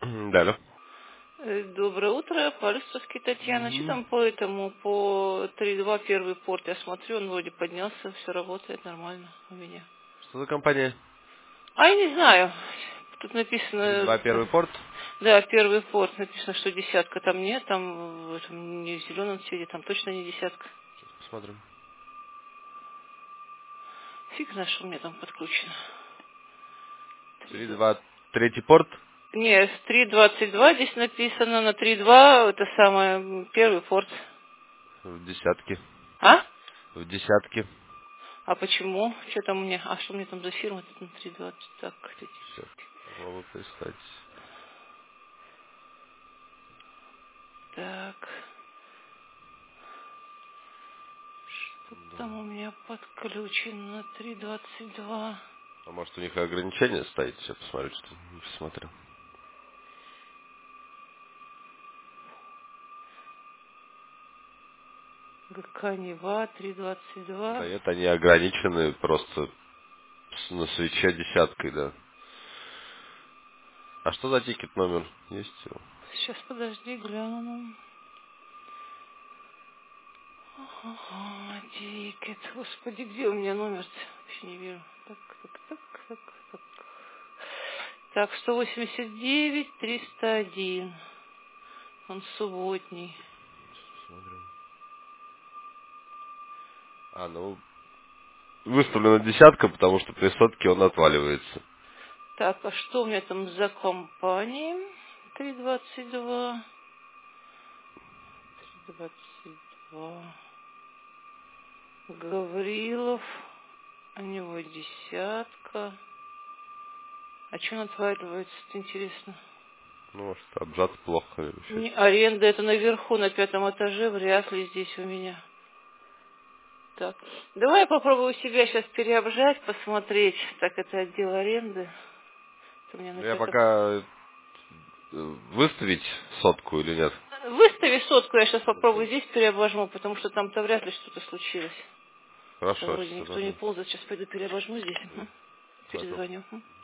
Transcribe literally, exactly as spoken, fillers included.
Да, алло. Э, Доброе утро, Полюстровский Татьяна. Что Мгм. там по этому, по три два первый порт? Я смотрю, он вроде поднялся, все работает нормально у меня. Что за компания? А я не знаю. Тут Три написано, два первый порт. да, первый порт, написано, что десятка там нет, там в этом не в зеленом цвете, там точно не десятка. Сейчас посмотрим. Фиг знает, что у меня там подключено. Три Три два. два третий порт. Нет, три двадцать два здесь написано, на три два это самое, м, первый порт. В десятке. А? В десятке. А почему? Что там у меня? А что у меня там за фирма? Тут на три двадцать. Так, кстати. Сейчас попробую поискать. Так. Что Да. там у меня подключено на три двадцать два? А может у них ограничения стоит? Сейчас посмотрю, что не посмотрю. ГК Нева три двадцать Да два. нет, они ограничены просто с- на свече десяткой, да. А что за тикет номер? Есть его? Сейчас, подожди, гляну. Ага, тикет. Господи, где у меня номер-то? Вообще не вижу. Так, так, так, так, так. Так, сто восемьдесят девять триста один. Он субботний. Смотрю. А, ну, выставлена десятка, потому что при сотке он отваливается. Так, а что у меня там за компания? три двадцать два. три двадцать два. Гаврилов. У него десятка. А что он отваливается, интересно? Ну, может, обжат плохо или еще. Не, аренда это наверху, на пятом этаже, вряд ли здесь у меня. Так, давай я попробую себя сейчас переобжать, посмотреть. Так, это отдел аренды. Это у меня на Ну, я пятом. пока э, выставить сотку или нет? Выстави сотку, я сейчас попробую Окей. здесь переобожму, потому что там-то вряд ли что-то случилось. Там Хорошо, вроде сейчас никто не обожму. ползает. Сейчас пойду переобожму здесь. Мгм. Хорошо. Перезвоню. Мгм.